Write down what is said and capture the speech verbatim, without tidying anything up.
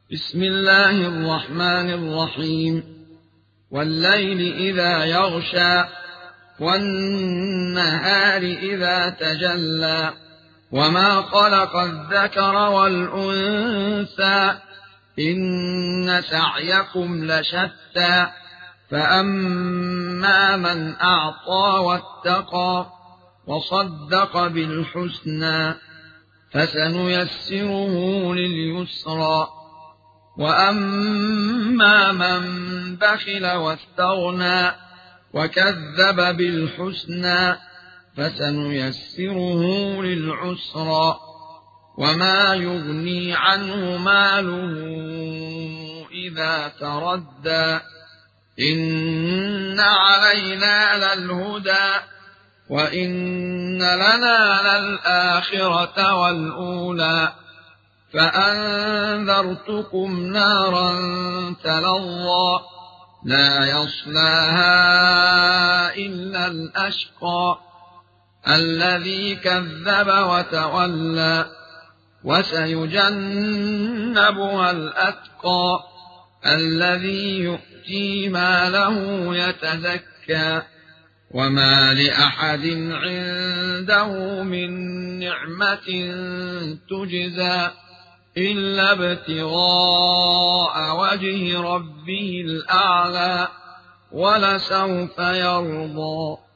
بسم الله الرحمن الرحيم والليل إذا يغشى والنهار إذا تجلى وما خلق الذكر والأنثى إن سعيكم لشتى فأما من أعطى واتقى وصدق بالحسنى فسنيسره لليسرى وأما من بخل واستغنى وكذب بالحسنى فسنيسره للعسرى وما يغني عنه ماله إذا تردى إن علينا للهدى وإن لنا للآخرة والأولى فأنذرتكم نارا تلظى لا يصلاها إلا الأشقى الذي كذب وتولى وسيجنبها الأتقى الذي يؤتي ماله يتزكى وما لأحد عنده من نعمة تجزى إلا ابتغاء وجه ربه الأعلى ولسوف يرضى.